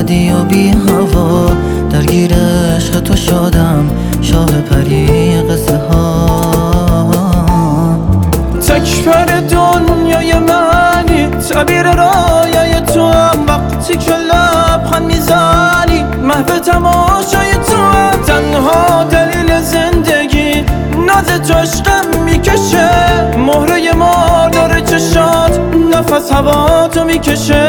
اومدی و بی هوا درگیر عشق تو شدم، شاه پری قصه ها. تکبر دنیای منی، تعبیر رایای تو هم، وقتی که لبخند میزنی محو تماشای تو هم. تنها دلیل زندگی ناز تو عشقم میکشه، مهره مار داره چشات، نفس هوا تو میکشه.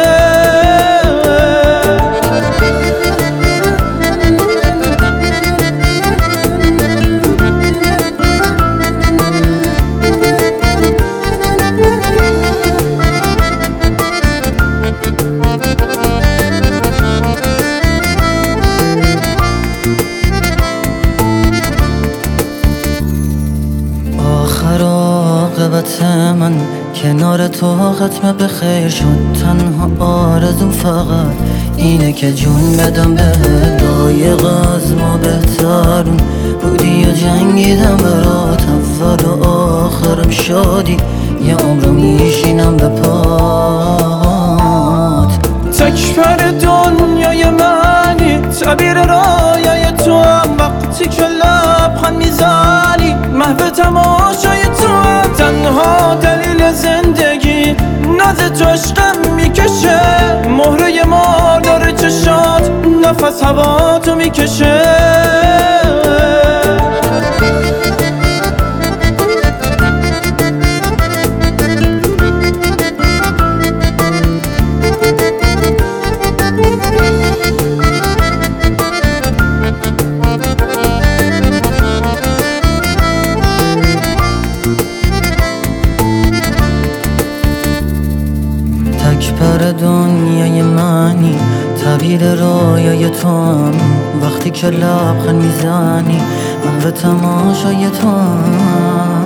آخر عاقبت من کنار تو ختم به خیر شد. تنها آرزوم فقط اینه که جون بدم به لایق از ما بهترون بودی و جنگیدم برات، اول و آخرم شادی، یه عمر میشینم به پات. تکبر دنیای منی، تعبیر رایای تو هم، وقتی که لبخند میزنی محو تماشای تو هم. تنها دلیل زندگی ناز تو عشقم میکشه، مهره مار داره چشات، نفس هوا تو میکشه. تکبر دنیای منی، تعبیر رایای تو هم، وقتی که لبخند میزنی محو تماشای تو هم.